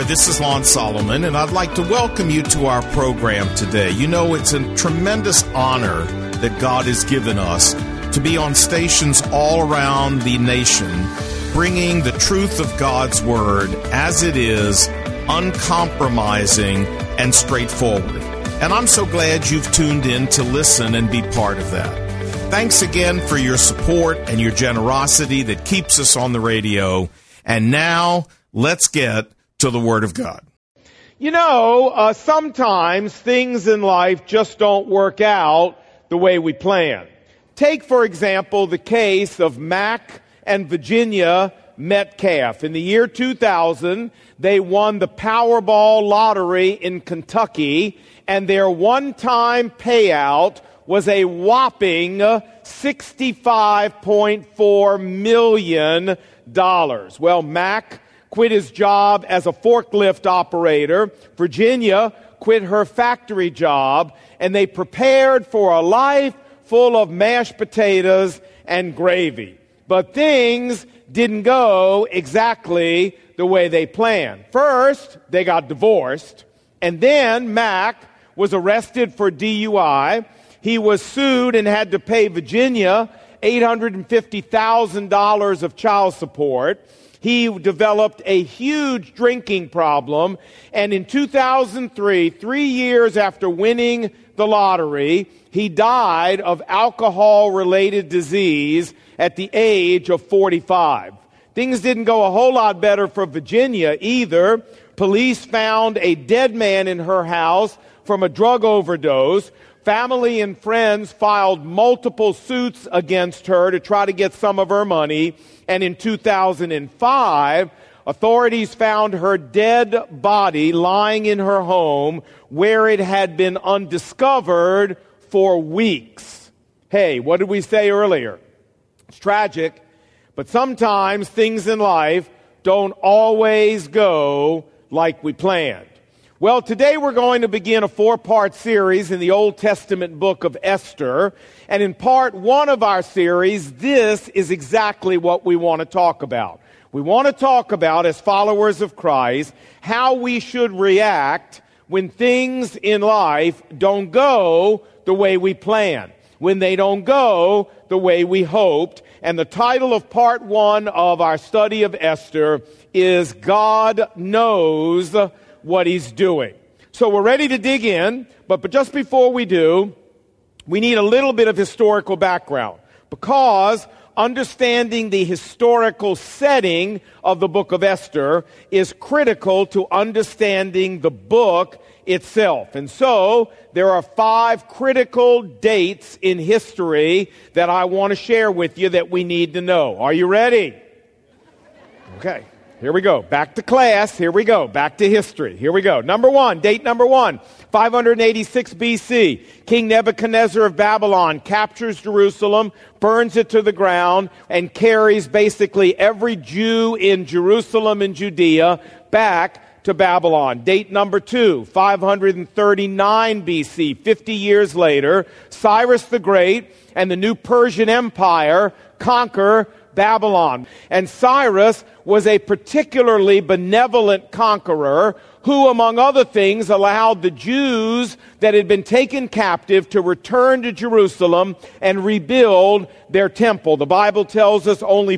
there, this is Lon Solomon, and I'd like to welcome you to our program today. You know, it's a tremendous honor that God has given us to be on stations all around the nation, bringing the truth of God's Word as it is, uncompromising and straightforward. And I'm so glad you've tuned in to listen and be part of that. Thanks again for your support and your generosity that keeps us on the radio. And now, let's get to the Word of God. You know, sometimes things in life just don't work out the way we plan. Take, for example, the case of Mac and Virginia Metcalf. In the year 2000, they won the Powerball lottery in Kentucky, and their one-time payout was a whopping $65.4 million. Well, Mac quit his job as a forklift operator. Virginia quit her factory job, and they prepared for a life full of mashed potatoes and gravy. But things didn't go exactly the way they planned. First, they got divorced, and then Mac was arrested for DUI. He was sued and had to pay Virginia $850,000 of child support. He developed a huge drinking problem, and in 2003, 3 years after winning the lottery, he died of alcohol-related disease at the age of 45. Things didn't go a whole lot better for Virginia either. Police found a dead man in her house from a drug overdose. Family and friends filed multiple suits against her to try to get some of her money. And in 2005, authorities found her dead body lying in her home where it had been undiscovered for weeks. Hey, what did we say earlier? It's tragic, but sometimes things in life don't always go like we planned. Well, today we're going to begin a 4-part series in the Old Testament book of Esther. And in part 1 of our series, this is exactly what we want to talk about. We want to talk about, as followers of Christ, how we should react when things in life don't go the way we planned, when they don't go the way we hoped. And the title of part 1 of our study of Esther is God Knows What He's Doing. So we're ready to dig in, but just before we do, we need a little bit of historical background, because understanding the historical setting of the book of Esther is critical to understanding the book itself. And so there are 5 critical dates in history that I want to share with you that we need to know. Are you ready? Okay. Here we go. Back to class. Here we go. Back to history. Here we go. Date number 1, 586 BC. King Nebuchadnezzar of Babylon captures Jerusalem, burns it to the ground, and carries basically every Jew in Jerusalem and Judea back to Babylon. Date number 2, 539 BC. 50 years later, Cyrus the Great and the new Persian Empire conquer Babylon. And Cyrus was a particularly benevolent conqueror who, among other things, allowed the Jews that had been taken captive to return to Jerusalem and rebuild their temple. The Bible tells us only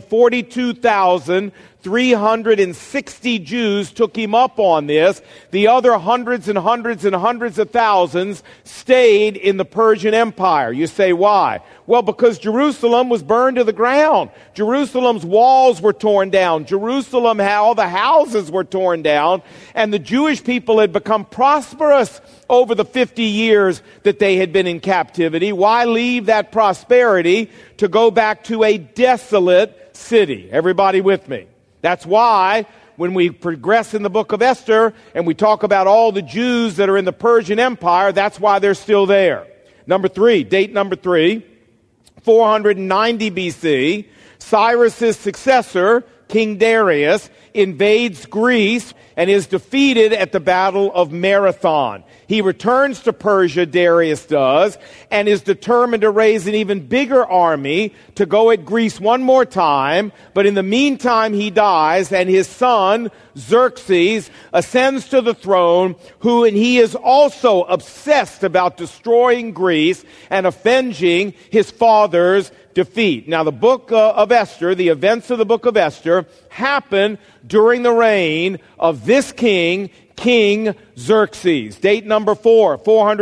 42,360 Jews took him up on this. The other hundreds and hundreds and hundreds of thousands stayed in the Persian Empire. You say, why? Well, because Jerusalem was burned to the ground. Jerusalem's walls were torn down. Jerusalem, all the houses were torn down. And the Jewish people had become prosperous over the 50 years that they had been in captivity. Why leave that prosperity to go back to a desolate city? Everybody with me? That's why when we progress in the book of Esther and we talk about all the Jews that are in the Persian Empire, that's why they're still there. Date number 3, 490 BC, Cyrus's successor, King Darius, invades Greece and is defeated at the Battle of Marathon. He returns to Persia, Darius does, and is determined to raise an even bigger army to go at Greece one more time. But in the meantime, he dies, and his son, Xerxes, ascends to the throne, and he is also obsessed about destroying Greece and avenging his father's defeat. Now, the book of Esther, the events of the book of Esther, happen during the reign of this king, King Xerxes. Date number 4,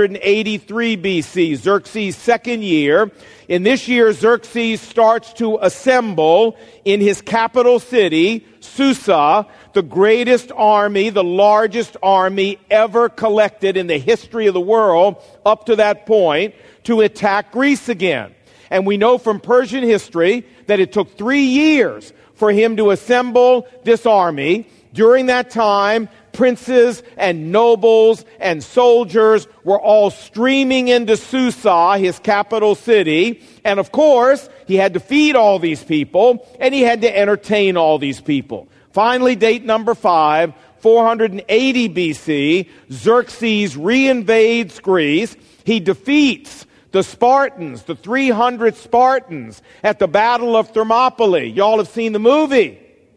483 BC, Xerxes' second year. In this year, Xerxes starts to assemble in his capital city, Susa, the greatest army, the largest army ever collected in the history of the world up to that point, to attack Greece again. And we know from Persian history that it took 3 years for him to assemble this army. During that time, princes and nobles and soldiers were all streaming into Susa, his capital city. And of course, he had to feed all these people, and he had to entertain all these people. Finally, date number 5, 480 BC, Xerxes reinvades Greece. He defeats the Spartans, the 300 Spartans at the Battle of Thermopylae. Y'all have seen the movie.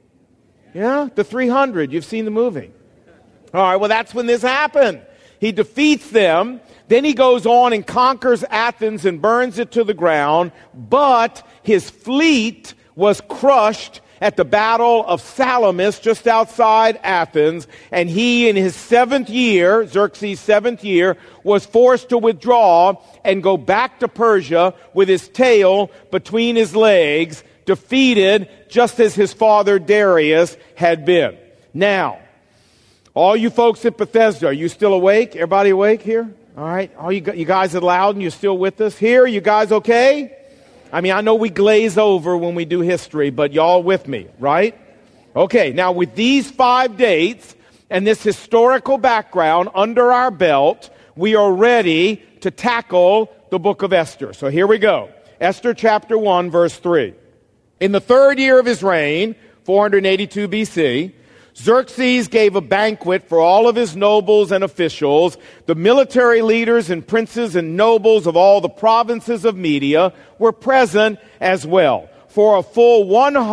Yeah, the 300. You've seen the movie. All right, well, that's when this happened. He defeats them. Then he goes on and conquers Athens and burns it to the ground. But his fleet was crushed at the Battle of Salamis just outside Athens. And he, in his 7th year, Xerxes' 7th year, was forced to withdraw and go back to Persia with his tail between his legs, defeated just as his father Darius had been. Now, all you folks at Bethesda, are you still awake? Everybody awake here? All right. All you guys are loud and you're still with us here? You guys okay? I mean, I know we glaze over when we do history, but y'all with me, right? Okay. Now, with these 5 dates and this historical background under our belt, we are ready to tackle the book of Esther. So here we go. Esther chapter 1, verse 3. In the 3rd year of his reign, 482 BC, Xerxes gave a banquet for all of his nobles and officials. The military leaders and princes and nobles of all the provinces of Media were present as well. For a full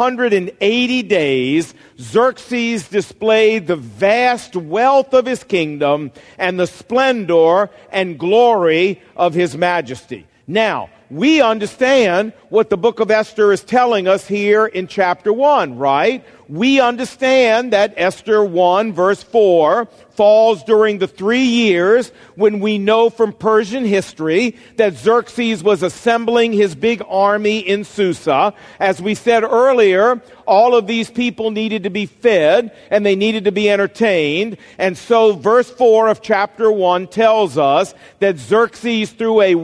180 days, Xerxes displayed the vast wealth of his kingdom and the splendor and glory of his majesty. Now, we understand what the book of Esther is telling us here in chapter 1, right? We understand that Esther 1, verse 4, falls during the 3 years when we know from Persian history that Xerxes was assembling his big army in Susa. As we said earlier, all of these people needed to be fed and they needed to be entertained. And so verse 4 of chapter 1 tells us that Xerxes threw a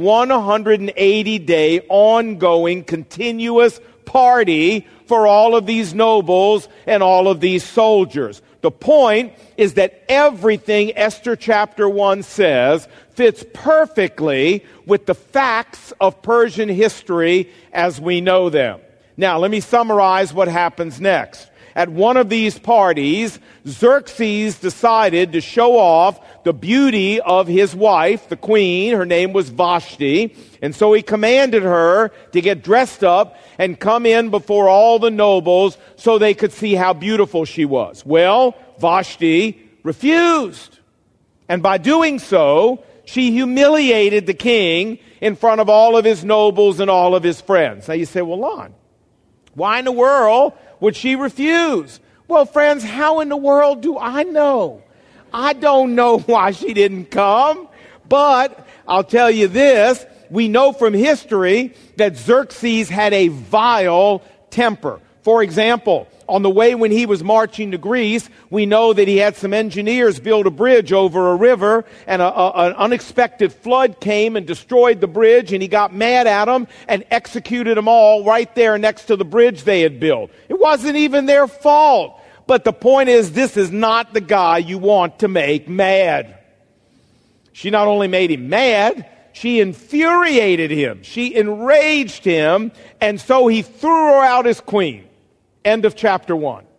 180-day ongoing continuous party for all of these nobles and all of these soldiers. The point is that everything Esther chapter 1 says fits perfectly with the facts of Persian history as we know them. Now, let me summarize what happens next. At one of these parties, Xerxes decided to show off the beauty of his wife, the queen. Her name was Vashti. And so he commanded her to get dressed up and come in before all the nobles so they could see how beautiful she was. Well, Vashti refused. And by doing so, she humiliated the king in front of all of his nobles and all of his friends. Now you say, well, Lon, why in the world would she refuse? Well, friends, how in the world do I know? I don't know why she didn't come, but I'll tell you this. We know from history that Xerxes had a vile temper. For example, on the way when he was marching to Greece, we know that he had some engineers build a bridge over a river, and an unexpected flood came and destroyed the bridge, and he got mad at them and executed them all right there next to the bridge they had built. It wasn't even their fault. But the point is, this is not the guy you want to make mad. She not only made him mad, she infuriated him. She enraged him, and so he threw her out as queen. End of chapter 1.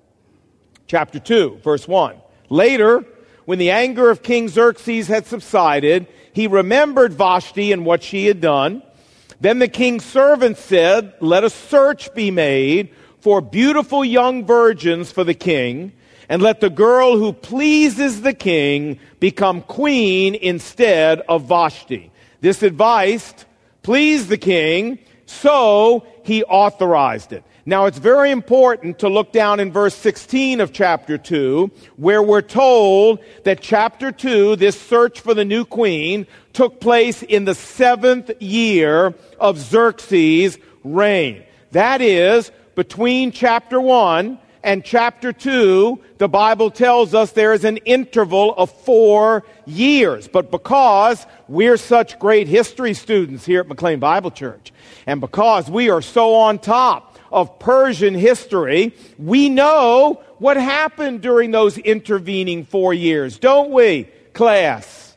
Chapter 2, verse 1. Later, when the anger of King Xerxes had subsided, he remembered Vashti and what she had done. Then the king's servants said, "Let a search be made for beautiful young virgins for the king, and let the girl who pleases the king become queen instead of Vashti." This advice pleased the king, so he authorized it. Now, it's very important to look down in verse 16 of chapter 2, where we're told that chapter 2, this search for the new queen, took place in the 7th year of Xerxes' reign. That is, between chapter 1 and chapter 2, the Bible tells us there is an interval of 4 years. But because we're such great history students here at McLean Bible Church, and because we are so on top of Persian history, we know what happened during those intervening 4 years, don't we, class?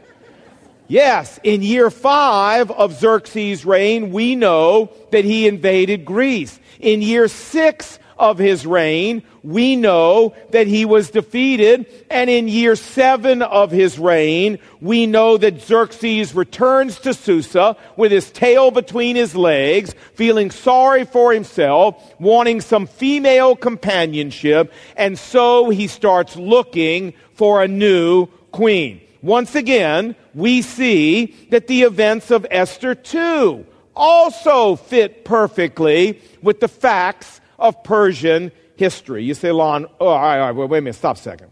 Yes, in year 5 of Xerxes' reign, we know that he invaded Greece. In year 6 of his reign, we know that he was defeated. And in year 7 of his reign, we know that Xerxes returns to Susa with his tail between his legs, feeling sorry for himself, wanting some female companionship, and so he starts looking for a new queen. Once again, we see that the events of Esther 2 also fit perfectly with the facts of Persian history. You say, Lon, all right, wait a minute, stop a second.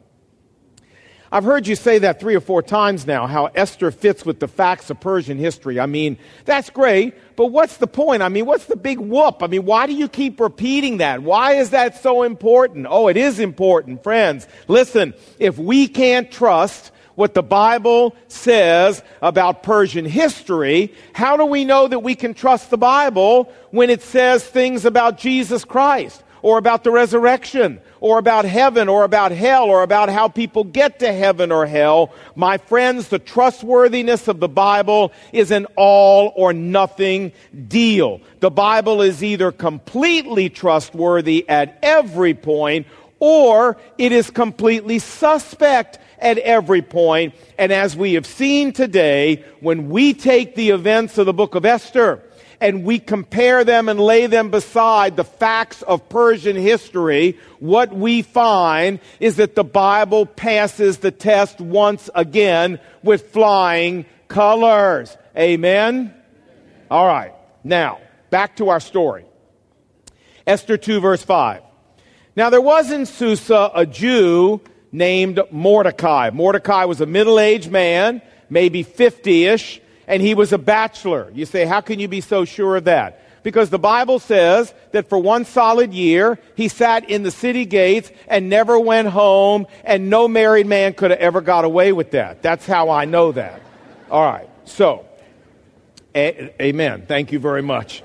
I've heard you say that 3 or 4 times now, how Esther fits with the facts of Persian history. I mean, that's great, but what's the point? I mean, what's the big whoop? I mean, why do you keep repeating that? Why is that so important? Oh, it is important, friends. Listen, if we can't trust what the Bible says about Persian history, how do we know that we can trust the Bible when it says things about Jesus Christ, or about the resurrection, or about heaven, or about hell, or about how people get to heaven or hell? My friends, the trustworthiness of the Bible is an all or nothing deal. The Bible is either completely trustworthy at every point, or it is completely suspect at every point. And as we have seen today, when we take the events of the book of Esther and we compare them and lay them beside the facts of Persian history, what we find is that the Bible passes the test once again with flying colors. Amen? All right. Now, back to our story. Esther 2, verse 5. Now, there was in Susa a Jew named Mordecai. Mordecai was a middle-aged man, maybe 50-ish, and he was a bachelor. You say, how can you be so sure of that? Because the Bible says that for 1 solid year, he sat in the city gates and never went home, and no married man could have ever got away with that. That's how I know that. All right, so, amen. Thank you very much.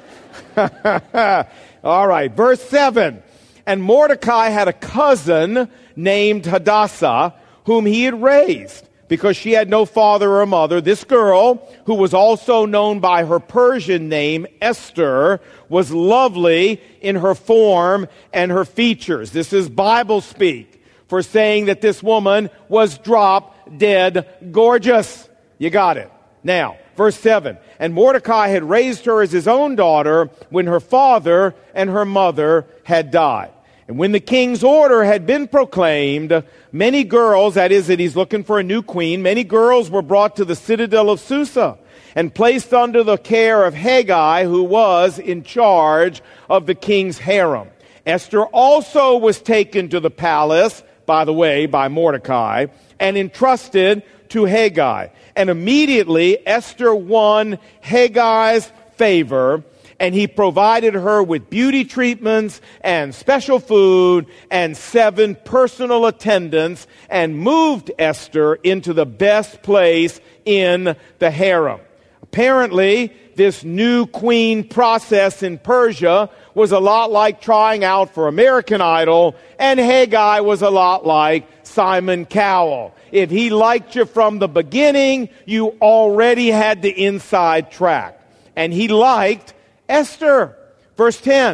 All right, verse 7. And Mordecai had a cousin named Hadassah, whom he had raised, because she had no father or mother. This girl, who was also known by her Persian name, Esther, was lovely in her form and her features. This is Bible speak for saying that this woman was drop dead gorgeous. You got it. Now, verse 7. And Mordecai had raised her as his own daughter when her father and her mother had died. And when the king's order had been proclaimed, many girls, that is, that he's looking for a new queen, many girls were brought to the citadel of Susa and placed under the care of Haggai, who was in charge of the king's harem. Esther also was taken to the palace, by the way, by Mordecai, and entrusted to Haggai. And immediately Esther won Haggai's favor, and he provided her with beauty treatments and special food and 7 personal attendants, and moved Esther into the best place in the harem. Apparently, this new queen process in Persia was a lot like trying out for American Idol, and Haggai was a lot like Simon Cowell. If he liked you from the beginning, you already had the inside track. And he liked Esther. Verse 10.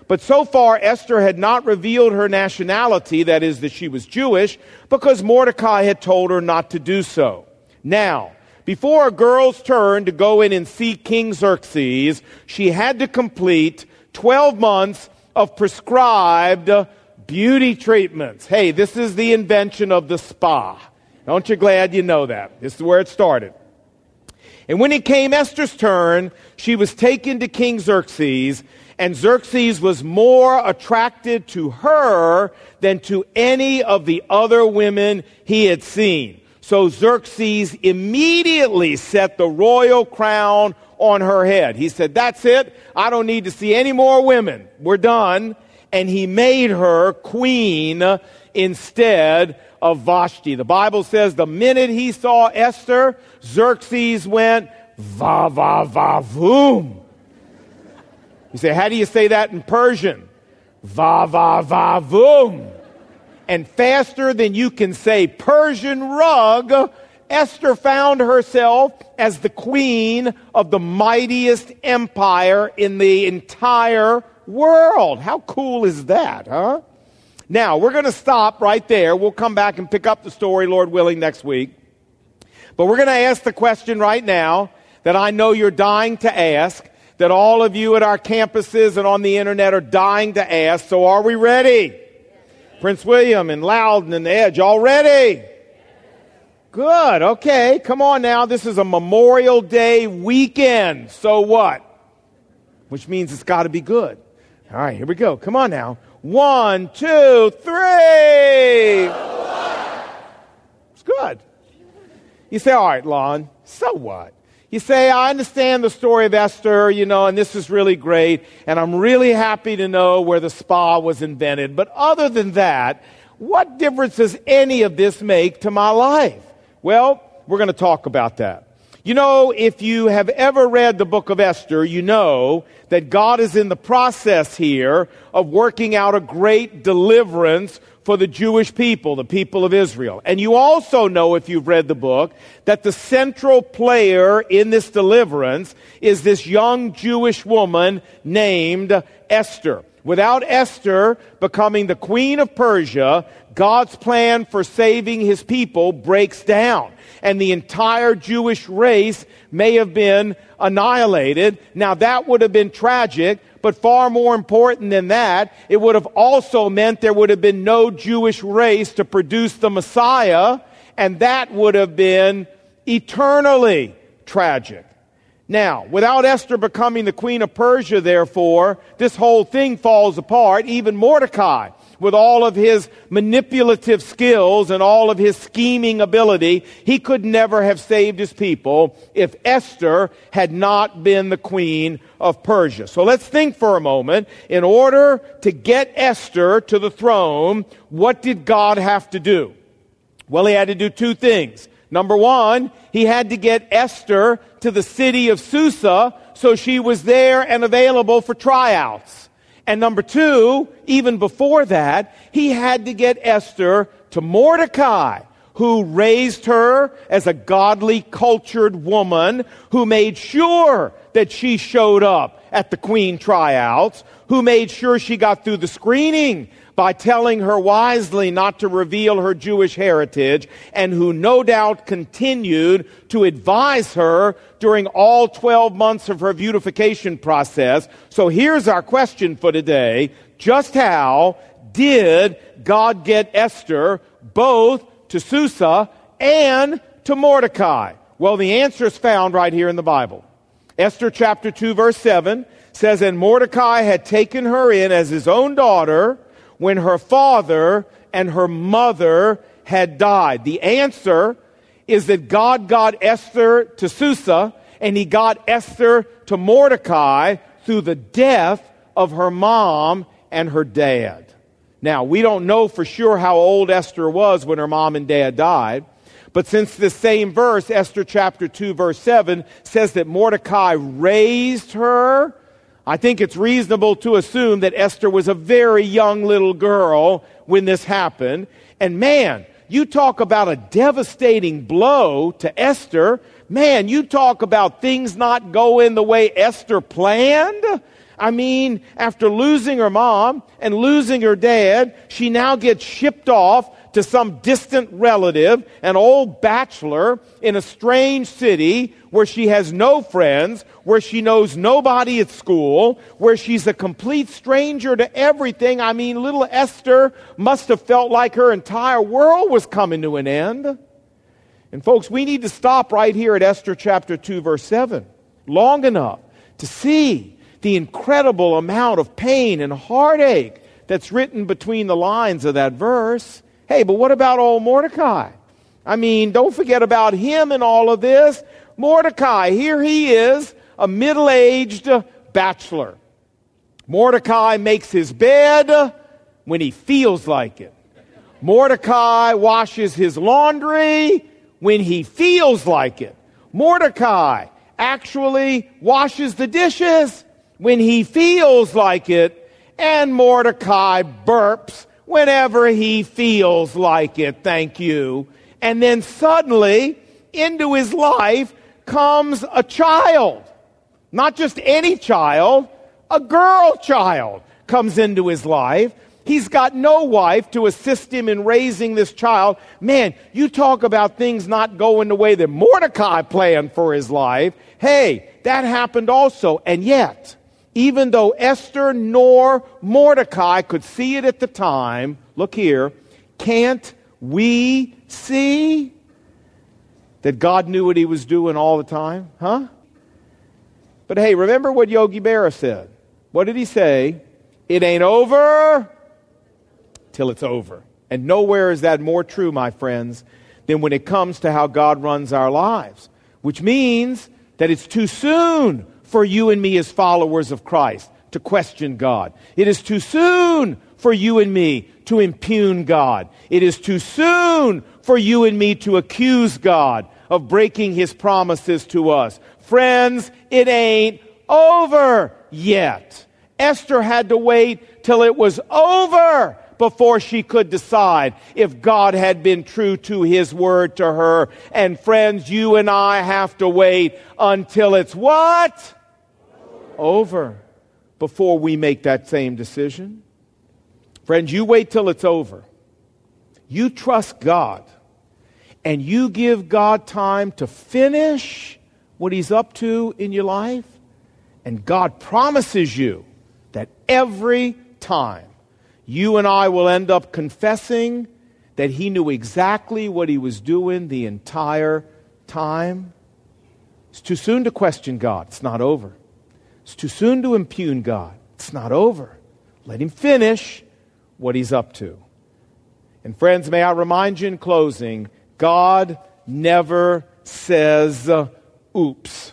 But so far, Esther had not revealed her nationality, that is, that she was Jewish, because Mordecai had told her not to do so. Now, before a girl's turn to go in and see King Xerxes, she had to complete 12 months of prescribed beauty treatments. Hey, this is the invention of the spa. Aren't you glad you know that? This is where it started. And when it came Esther's turn, she was taken to King Xerxes, and Xerxes was more attracted to her than to any of the other women he had seen. So Xerxes immediately set the royal crown on her head. He said, that's it. I don't need to see any more women. We're done. And he made her queen instead of Vashti. The Bible says the minute he saw Esther, Xerxes went, va, va, va, voom. You say, how do you say that in Persian? Va, va, va, voom. And faster than you can say Persian rug, Esther found herself as the queen of the mightiest empire in the entire world. How cool is that, huh? Now, we're going to stop right there. We'll come back and pick up the story, Lord willing, next week. But we're going to ask the question right now that I know you're dying to ask, that all of you at our campuses and on the internet are dying to ask. So are we ready? Yes. Prince William and Loudon and Edge, all ready? Yes. Good. Okay. Come on now. This is a Memorial Day weekend. So what? Which means it's got to be good. All right. Here we go. Come on now. 1, 2, 3. It's good. You say, all right, Lon, so what? You say, I understand the story of Esther, and this is really great, and I'm really happy to know where the spa was invented. But other than that, what difference does any of this make to my life? Well, we're going to talk about that. If you have ever read the book of Esther, you know that God is in the process here of working out a great deliverance for the Jewish people, the people of Israel. And you also know, if you've read the book, that the central player in this deliverance is this young Jewish woman named Esther. Without Esther becoming the queen of Persia, God's plan for saving his people breaks down, and the entire Jewish race may have been annihilated. Now, that would have been tragic, but far more important than that, it would have also meant there would have been no Jewish race to produce the Messiah, and that would have been eternally tragic. Now, without Esther becoming the queen of Persia, therefore, this whole thing falls apart. Even Mordecai, with all of his manipulative skills and all of his scheming ability, he could never have saved his people if Esther had not been the queen of Persia. So let's think for a moment. In order to get Esther to the throne, what did God have to do? Well, he had to do two things. Number one, he had to get Esther to the city of Susa so she was there and available for tryouts. And number two, even before that, he had to get Esther to Mordecai, who raised her as a godly, cultured woman, who made sure that she showed up at the queen tryouts, who made sure she got through the screening by telling her wisely not to reveal her Jewish heritage, and who no doubt continued to advise her during all 12 months of her beautification process. So here's our question for today. Just how did God get Esther both to Susa and to Mordecai? Well, the answer is found right here in the Bible. Esther chapter 2, verse 7 says, and Mordecai had taken her in as his own daughter when her father and her mother had died. The answer is that God got Esther to Susa, and he got Esther to Mordecai through the death of her mom and her dad. Now, we don't know for sure how old Esther was when her mom and dad died, but since this same verse, Esther chapter 2, verse 7, says that Mordecai raised her, I think it's reasonable to assume that Esther was a very young little girl when this happened. And man, you talk about a devastating blow to Esther. Man, you talk about things not going the way Esther planned. I mean, after losing her mom and losing her dad, she now gets shipped off to some distant relative, an old bachelor in a strange city where she has no friends, where she knows nobody at school, where she's a complete stranger to everything. I mean, little Esther must have felt like her entire world was coming to an end. And folks, we need to stop right here at Esther chapter 2, verse 7, long enough to see the incredible amount of pain and heartache that's written between the lines of that verse. Hey, but what about old Mordecai? I mean, don't forget about him in all of this. Mordecai, here he is, a middle-aged bachelor. Mordecai makes his bed when he feels like it. Mordecai washes his laundry when he feels like it. Mordecai actually washes the dishes when he feels like it. And Mordecai burps whenever he feels like it. Thank you. And then suddenly, into his life comes a child. Not just any child, a girl child comes into his life. He's got no wife to assist him in raising this child. Man, you talk about things not going the way that Mordecai planned for his life. Hey, that happened also. And yet, even though Esther nor Mordecai could see it at the time, look here, can't we see that God knew what he was doing all the time? Huh? But hey, remember what Yogi Berra said. What did he say? It ain't over till it's over. And nowhere is that more true, my friends, than when it comes to how God runs our lives. Which means that it's too soon for you and me as followers of Christ to question God. It is too soon for you and me to impugn God. It is too soon for you and me to accuse God of breaking his promises to us. Friends, it ain't over yet. Esther had to wait till it was over before she could decide if God had been true to his word to her. And friends, you and I have to wait until it's what? Over before we make that same decision. Friends, you wait till it's over. You trust God. And you give God time to finish what he's up to in your life. And God promises you that every time you and I will end up confessing that he knew exactly what he was doing the entire time. It's too soon to question God. It's not over. It's too soon to impugn God. It's not over. Let him finish what he's up to. And friends, may I remind you in closing, God never says, oops.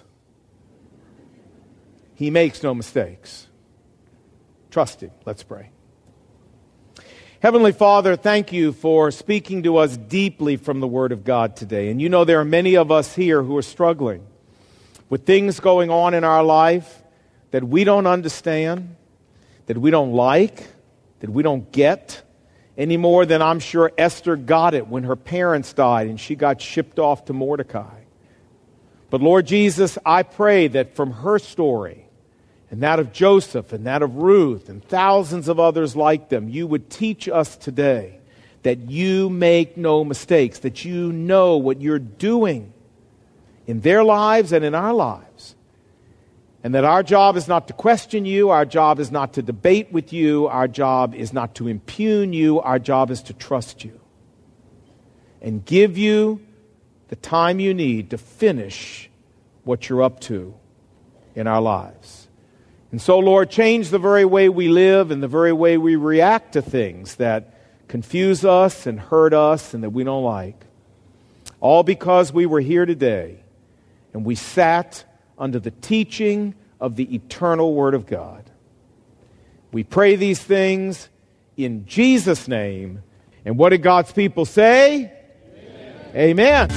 He makes no mistakes. Trust him. Let's pray. Heavenly Father, thank you for speaking to us deeply from the Word of God today. And you know there are many of us here who are struggling with things going on in our life that we don't understand, that we don't like, that we don't get, any more than I'm sure Esther got it when her parents died and she got shipped off to Mordecai. But Lord Jesus, I pray that from her story and that of Joseph and that of Ruth and thousands of others like them, you would teach us today that you make no mistakes, that you know what you're doing in their lives and in our lives. And that our job is not to question you, our job is not to debate with you, our job is not to impugn you, our job is to trust you and give you the time you need to finish what you're up to in our lives. And so, Lord, change the very way we live and the very way we react to things that confuse us and hurt us and that we don't like. All because we were here today and we sat under the teaching of the eternal Word of God. We pray these things in Jesus' name. And what did God's people say? Amen.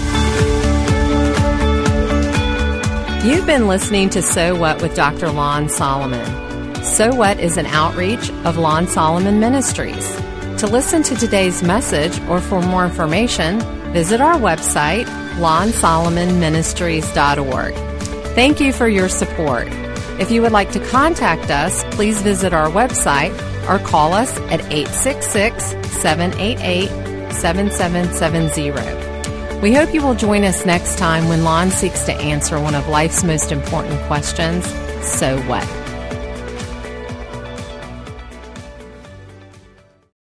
You've been listening to So What with Dr. Lon Solomon. So What is an outreach of Lon Solomon Ministries. To listen to today's message or for more information, visit our website, lonsolomonministries.org. Thank you for your support. If you would like to contact us, please visit our website or call us at 866-788-7770. We hope you will join us next time when Lon seeks to answer one of life's most important questions, so what?